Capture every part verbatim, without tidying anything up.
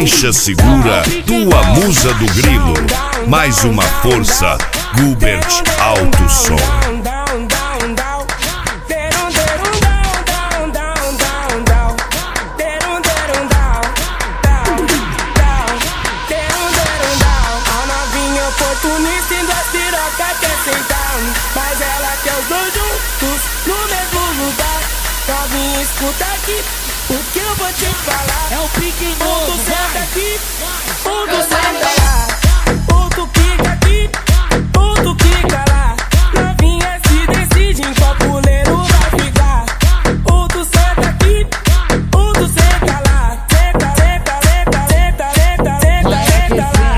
Caixa Segura, tua musa do grilo. Mais uma força, Gubert Alto Som. Oportunista em duas pirocas quer sentar, mas ela quer os dois juntos no mesmo lugar. Novinha, escuta aqui o que eu vou te falar. É o pique novo, um senta aqui, outro senta lá, outro quica aqui, outro quica lá. Novinha se decide em qual puleiro vai ficar. Outro senta aqui, outro senta lá. Senta, senta, senta, senta, senta, senta, senta lá.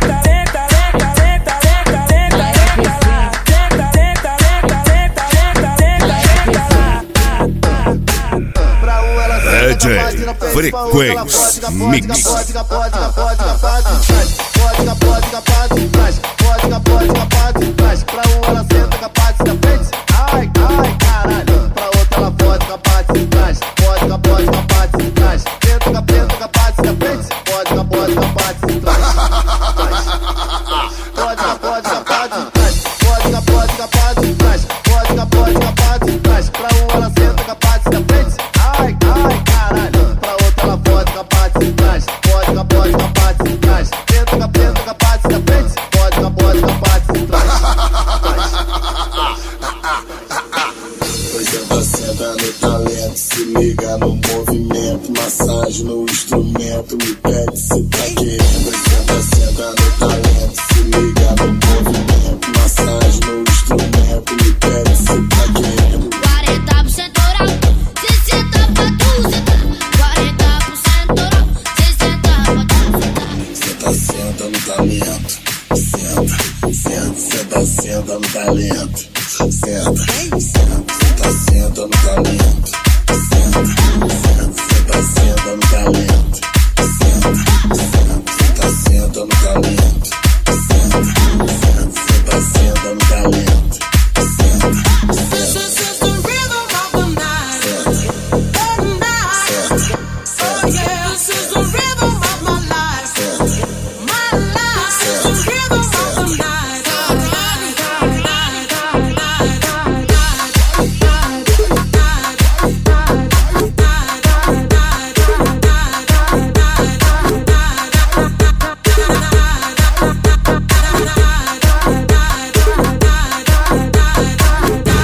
D J Frequência Mix. Pra um ela senta capaz da frente. Ai, ai, caralho. Pra outra ela pode capaz de trás. Pode, pode, capaz de trás. Tenta, tenta, capaz da frente. Pode, pode, capaz de trás. Pode, pode, capaz de trás. Pode, pode, capaz de trás. Pode, pode, capaz de trás. Pra um ela senta capaz da frente. Ai, ai, caralho. Pra outra ela pode capaz de trás. Pode, pode, capaz de trás. Tenta, tenta, capaz da frente. Pode, pode, capaz de trás. Senta, senta no talento, se liga no movimento, massagem no instrumento, me pede se tá querendo. Senta, senta no talento, se liga no movimento, massagem no instrumento, me pede se tá querendo. quarenta por cento oral, sessenta pra tu sentar. quarenta por cento oral, sessenta pra tu sentar. Senta, senta no talento, senta, senta, senta, senta no talento, senta, senta, senta, senta no talento.